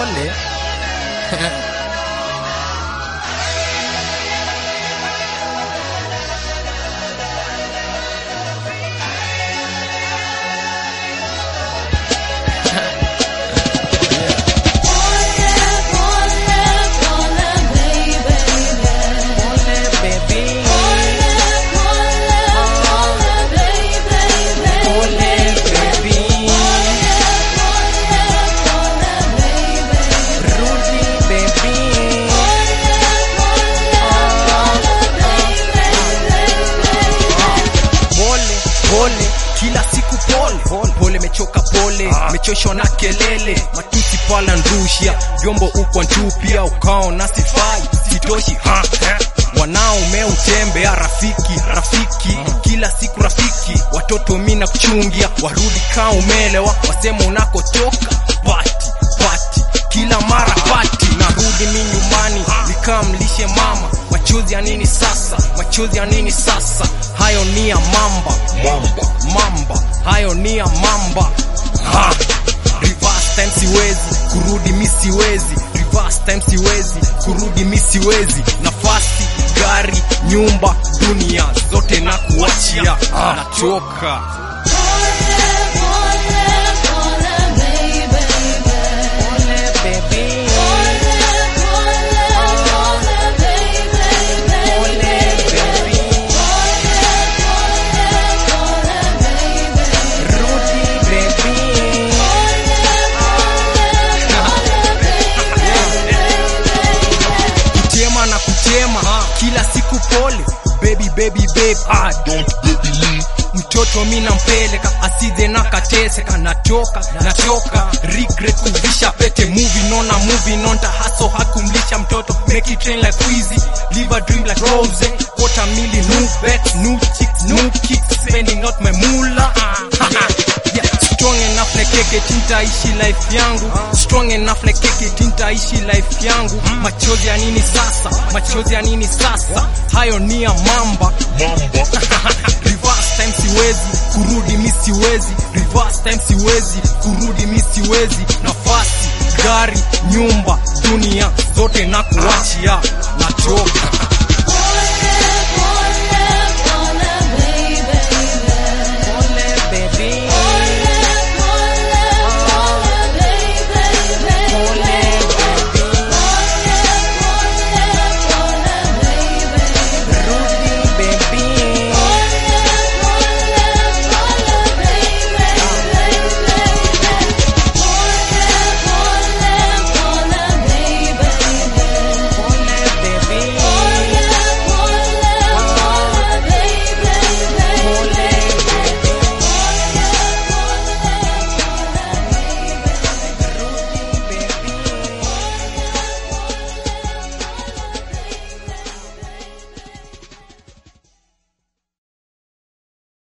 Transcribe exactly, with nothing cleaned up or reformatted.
pole. Pole, kila siku pole, pole, pole mechoka pole, ah. Mechoshwa na kelele, matusi pala ndushia, vyombo uko ntupia, ukao na sifai, sitoshi, ha, ha. Wanao meutembea rafiki, rafiki, ah. Kila siku rafiki, watoto mina kuchungia, warudi kaa umelewa, wasema unakotoka, pati, pati, kila mara pati, narudi mi nyumbani, nikamlishe mama, machozi ya nini sasa, machozi ya nini sasa, hayo ni ya mamba, mamba, mamba, hayo ni ya mamba, ha. Reverse time siwezi, kurudi mi siwezi, reverse time siwezi, kurudi mi siwezi, nafasi, gari, nyumba, dunia, zote na kuachia, ha. Nachoka. Kila siku pole, baby baby babe, ah don't baby leave. Mtoto mina mpeleka, asije na kateseka, natoka, natoka, regret kuvisha pete, moving on a moving on, ta hustle hakumlisha mtoto, make it train like Weezy, live a dream like Rose, what a million, new bets, new chicks, new kicks, spending out my moolah, yeah, strong enough like keke tintaishi life yangu, strong enough like keke tintaishi life yangu, machozi ya nini sasa, machozi ya nini sasa, hayo ni ya mamba, mamba. Reverse time siwezi, kurudi mi siwezi, reverse time siwezi, kurudi mi siwezi, nafasi, gari, nyumba, dunia, zote na kuachia, nachoka.